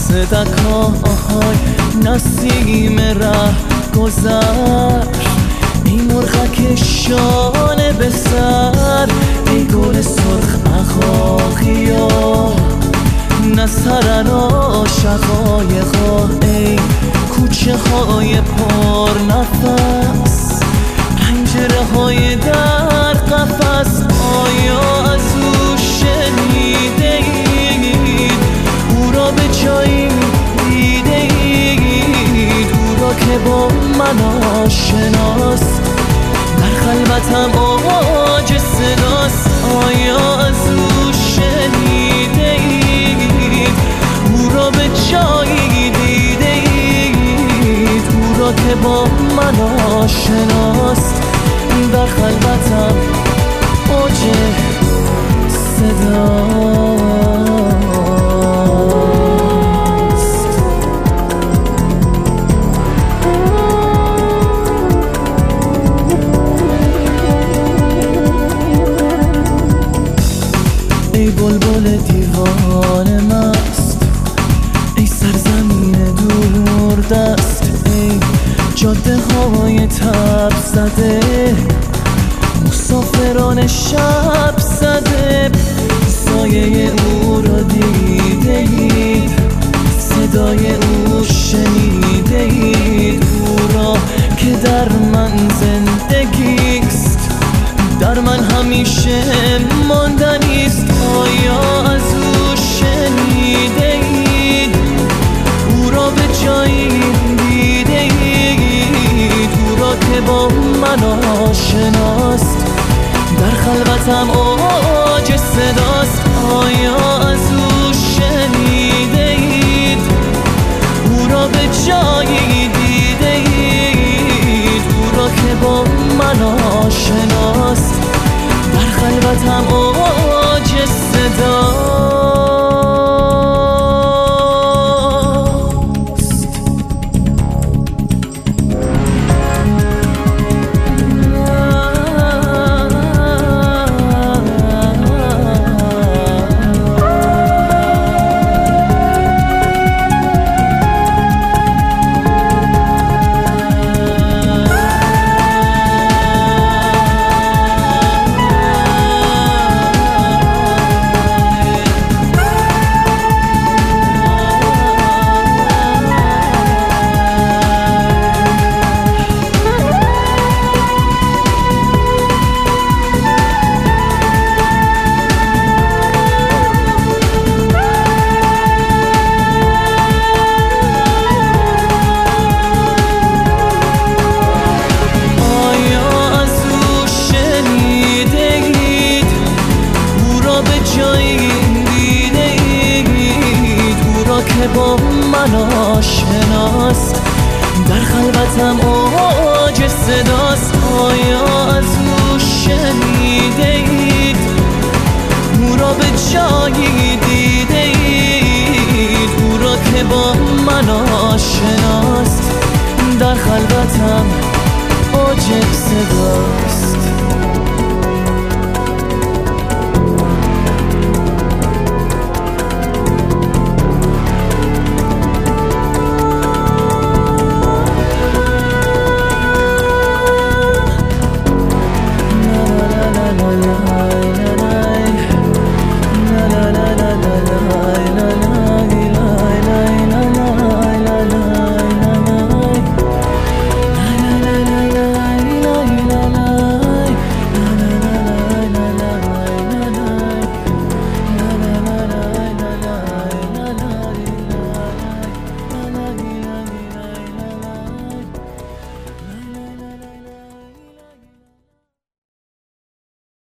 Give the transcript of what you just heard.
صدک‌های نسیم ره گذر، ای مرغک شانه به سر، ای گل سرخ اخاقیا نه سرن عاشقایقا، ای کوچه های پر نفس، پنجره های در قفس. آیا از او شنیده اید؟ او را به جایی دیده اید؟ او را که با من آشناست، در خلوتم آواج صداست. آیا از او شنیده اید؟ او را به جایی دیده اید؟ او را که با من آشناست، در خلوتم اوج صداست. ای بلبل دیوانه مست، ای سرزمین دور دست، ای جاده های تب زده، مسافران شب زده. سایه او را دیده اید؟ صدای او شنیده اید؟ او را که در من زندگیست، در من همیشه ماندنیست. آیا از او شنیده اید؟ او را به جایی دیده اید؟ او را که با من آشناست، در خلوتم اوج صداست. آیا از او شنیده اید؟ او را به جایی دیده اید؟ او را که با من آشناست، در خلوتم اوج صداست. که با من آشناست، در خلوتم اوج صداست. آیا از او شنیده اید؟ او را به جایی دیده اید؟ او را که با من آشناست، در خلوتم اوج صداست.